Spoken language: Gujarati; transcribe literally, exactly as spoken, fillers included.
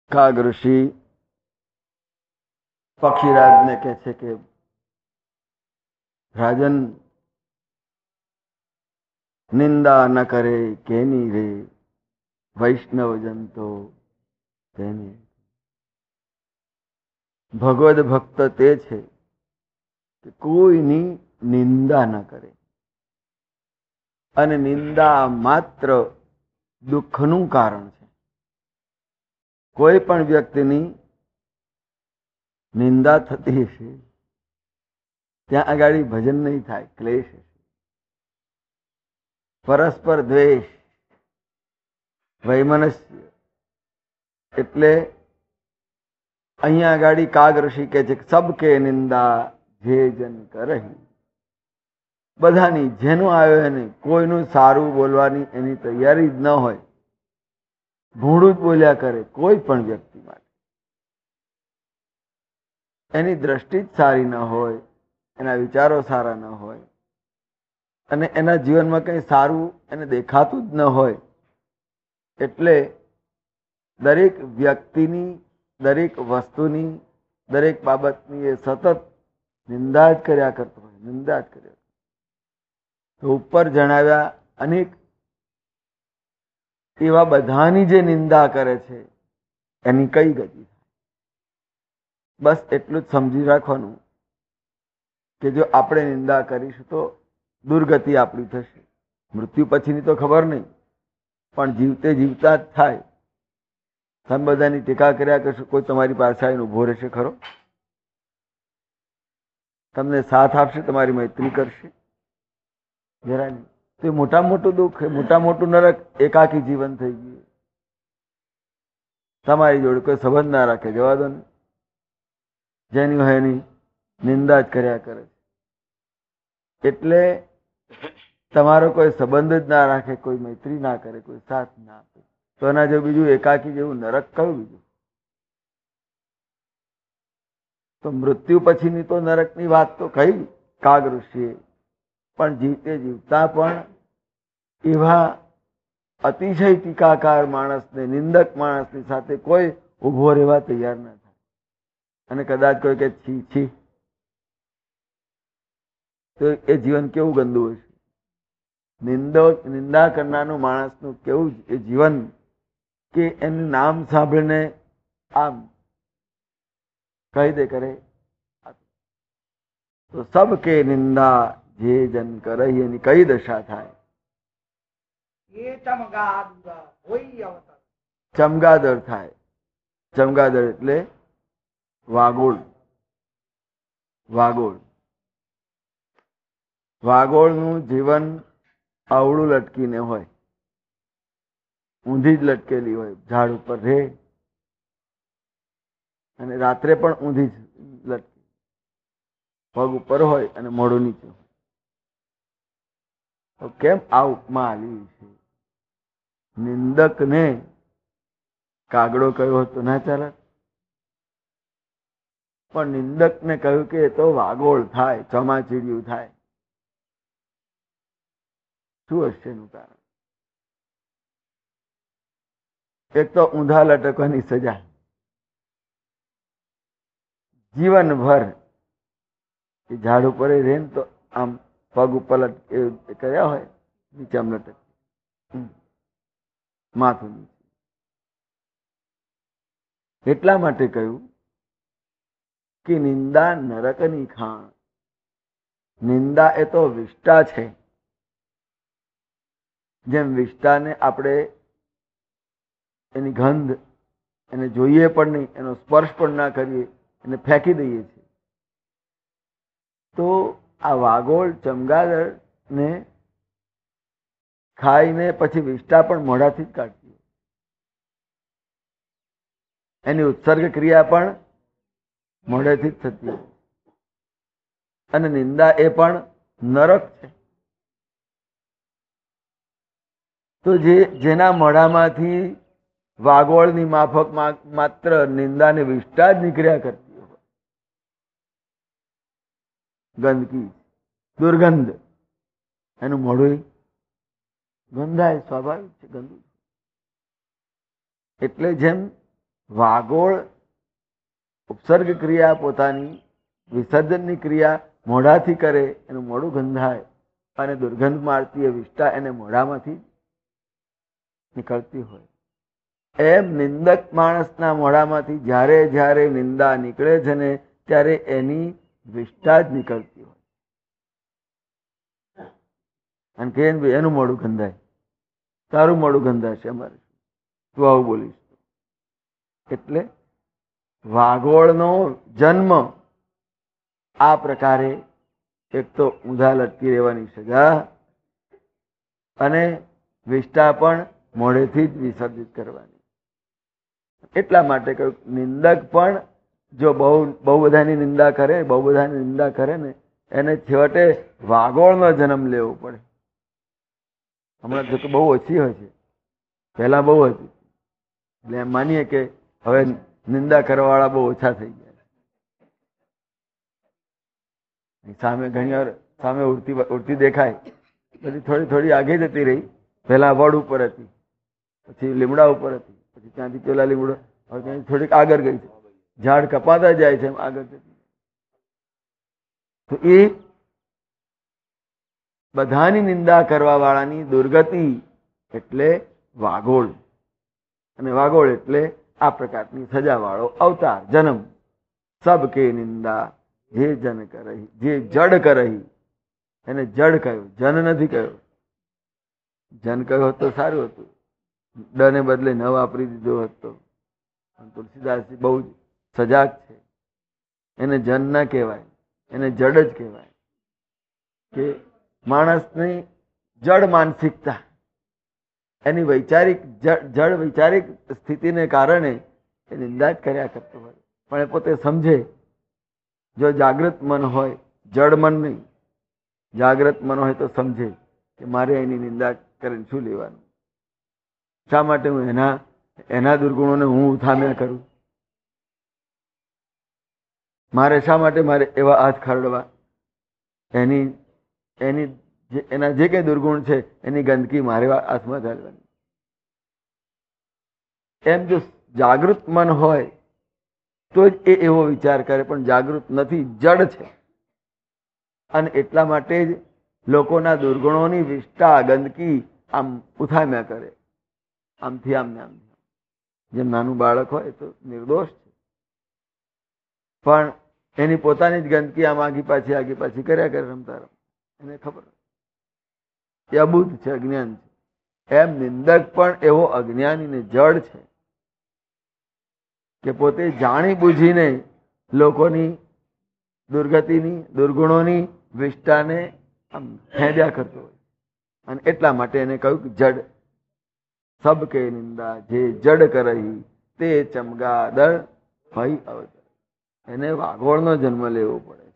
કાગ ઋષિ પક્ષીરાજને કહે છે કે રાજન, નિંદા ન કરે કેની રે, વૈષ્ણવજન તો તેની. ભગવદ ભક્ત તે છે કે કોઈની નિંદા ન કરે, અને નિંદા માત્ર દુઃખનું કારણ છે. કોઈ પણ વ્યક્તિની નિંદા થતી હશે ત્યાં આગળ ભજન નહીં થાય, ક્લેશ હશે. પરસ્પર દ્વેષ, વૈમનસ્ય. એટલે અહીંયા આગળ કાગ ઋષિ કહે છે કે સબકે નિંદા જે જન કરહી. બધાની જેનું આવ્યો એને કોઈનું સારું બોલવાની એની તૈયારી જ ન હોય, ભૂંડું જ બોલ્યા કરે કોઈ પણ વ્યક્તિ માટે. એની દ્રષ્ટિ જ સારી ન હોય, એના વિચારો સારા ન હોય, અને એના જીવનમાં કંઈ સારું એને દેખાતું જ ન હોય, એટલે દરેક વ્યક્તિની, દરેક વસ્તુની, દરેક બાબતની એ સતત નિંદા જ કર્યા કરતો હોય, નિંદા જ કર્યા. તો ઉપર જણાવ્યા અનેક એવા બધાની જે નિંદા કરે છે એની કઈ ગતિ થાય. બસ એટલું જ સમજી રાખવાનું કે જો આપણે નિંદા કરીશું તો દુર્ગતિ આપણી થશે. મૃત્યુ પછીની તો ખબર નહીં, પણ જીવતે જીવતા જ થાય. તમે બધાની ટીકા કર્યા કરશો, કોઈ તમારી પાસે આવીને ઉભો રહેશે ખરો? તમને સાથ આપશે, તમારી મૈત્રી કરશે? જરા નહીં. તો મોટા મોટું દુઃખ, મોટા મોટું નરક એકાકી જીવન થઈ ગયું. તમારી જોડે કોઈ સંબંધ ના રાખે, જવા દો ને. જેની હોય એની નિંદા જ કર્યા કરે છે. એટલે તમારો કોઈ સંબંધ જ ના રાખે, કોઈ મૈત્રી ના કરે, કોઈ સાથ ના આપે, તો એના જેવું બીજું એકાકી જેવું નરક કયું બીજું? તો મૃત્યુ પછીની તો નરકની વાત તો કહી કાગ ઋષિએ, પણ જીવતે જીવતા પણ એવા અતિશય ટીકાકાર માણસને, નિંદક માણસની સાથે કોઈ ઉભો રહેવા તૈયાર ના થાય. અને કદાચ કોઈ કે છી છી, તો એ જીવન કેવું ગંદુ હશે. નિંદો નિંદા કરનારનું માણસનું કેવું એ જીવન, કે એનું નામ સાંભળીને આમ કહી દે કરે. તો સબ કે નિંદા જે જન કરહી, એની કઈ દશા થાય? ચમગાદર થાય. ચમગાદર એટલે વાગોળ. વાગોળ વાગોળનું જીવન અવળું લટકીને હોય, ઊંધી જ લટકેલી હોય, ઝાડ ઉપર રહે અને રાત્રે પણ ઊંધી જ લટકે, પગ ઉપર હોય અને મોઢું નીચે હોય. તો કેમ આ ઉપમા આલી છે? નિંદકને કાગડો કહ્યો હતો ના ચાલે, પણ નિંદકને કહ્યું કે એ તો વાગોળ થાય, ચોમાચીડિયું થાય. શું હશે એનું કારણ? એક તો ઊંધા લટકવાની સજા, જીવનભર એ ઝાડ ઉપર રહે ને તો આમ પગ ઉપર કર્યા હોય, નીચે આમ લટક, માથું નીચે. એટલા માટે કહ્યું કે નિંદા નરકની ખાણ. નિંદા એ તો વિષ્ટા છે. જેમ વિષ્ટાને આપણે એની ગંધ એને જોઈએ પણ નહીં, એનો સ્પર્શ પણ ના કરીએ, એને ફેંકી દઈએ છીએ. તો આ વાગોળ ચમગાદર ને ખાઈને પછી વિષ્ટા પણ મોઢાથી જ કાઢતી, એની ઉત્સર્ગ ક્રિયા પણ મોઢેથી જ થતી. અને નિંદા એ પણ નરક છે. તો જે જેના મોઢામાંથી વાગોળની માફક માત્ર નિંદાને વિષ્ટા જ નીકળ્યા કરતી હોય, ગંદકી, દુર્ગંધ, એનું મોઢું ગંધાય, સ્વાભાવિક છે, ગંદુ. એટલે જેમ વાગોળ ઉપસર્ગ ક્રિયા પોતાની વિસર્જનની ક્રિયા મોઢાથી કરે, એનું મોઢું ગંધાય અને દુર્ગંધ મારતી એ વિષ્ટા એને મોઢામાંથી નીકળતી હોય, એમ નિંદક માણસના મોઢામાંથી જ્યારે જ્યારે નિંદા નીકળે છે ને ત્યારે એની વિષ્ટા જ નીકળતી હોય. અને કે એનું મોઢું ગંધાય, તારું મોઢું ગંધાશે, અમારે તું આવું બોલીશ. એટલે વાગોળનો જન્મ આ પ્રકારે, એક તો ઊંધા લટકી રહેવાની સજા અને વિષ્ટા પણ મોઢેથી જ વિસર્જિત કરવાની. એટલા માટે કહ્યું નિંદક પણ જો બહુ બહુ બધાની નિંદા કરે, બહુ બધાની નિંદા કરે ને એને છેવટે વાગોળનો જન્મ લેવો પડે. હમણાં જો કે બહુ ઓછી હોય છે, પહેલા બહુ હતી. એટલે એમ માનીએ કે હવે નિંદા કરવા વાળા બહુ ઓછા થઈ ગયા. સામે ઘણી વાર સામે ઉડતી ઉડતી દેખાય, પછી થોડી થોડી આગે જતી રહી. પહેલા વડ ઉપર હતી, પછી લીમડા ઉપર હતી, પછી ત્યાંથી પેલા લીમડો, હવે ત્યાંથી થોડીક આગળ ગઈ છે. ઝાડ કપાતા જાય છે એમ આગળ જતી. તો એ બધાની નિંદા કરવા વાળાની દુર્ગતિ એટલે વાગોળ. અને વાગોળ એટલે આ પ્રકારની સજા વાળો અવતાર, જન્મ. સબ કે નિંદા જે જન કરહી, જે જડ કરહી, એને જડ કહ્યું, જન નથી કહ્યું. જન કહ્યું તો સારું હતું, ડ ને બદલે ન વાપરી દીધો હતો. તુલસીદાસજી બહુ સજાગ છે. એને જન ના કહેવાય, એને જડ જ કહેવાય. કે માણસની જડ માનસિકતા, એની વૈચારિક જડ વૈચારિક સ્થિતિને કારણે એ નિંદા જ કર્યા કરતો હોય. પણ એ પોતે સમજે, જો જાગૃત મન હોય, જડ મન નહીં, જાગૃત મન હોય તો સમજે કે મારે એની નિંદા કરીને શું લેવાનું? શા માટે હું એના એના દુર્ગુણોને હું ઉથામ્યા કરું? મારે શા માટે મારે એવા હાથ ખરડવા? એની એની એના જે કઈ દુર્ગુણ છે એની ગંદકી મારે હાથમાં ઘાલવાની. એમ જો જાગૃત મન હોય તો જ એ એવો વિચાર કરે, પણ જાગૃત નથી, જડ છે. અને એટલા માટે જ લોકોના દુર્ગુણોની વિષ્ટા ગંદકી આમ ઉથામ્યા કરે, આમથી આમને આમ. જેમ નાનું બાળક હોય તો નિર્દોષ છે, પણ એની પોતાની જ ગંદકી આમ આગી પાછી આગી પાછી કર્યા કરે રમતા રમ. એને ખબર એ અબુદ્ધ છે, અજ્ઞાન છે. એમ નિંદક પણ એવો અજ્ઞાની ને જડ છે કે પોતે જાણી બુજીને લોકોની દુર્ગતિની, દુર્ગુણોની વિષ્ટાને આમ ફેંદ્યા કરતો હોય. અને એટલા માટે એને કહ્યું કે જડ. સબ કે નિંદા જે જડ કરહી, તે ચમગાદળ ભઈ અવતર. એને વાગોળનો જન્મ લેવો પડે.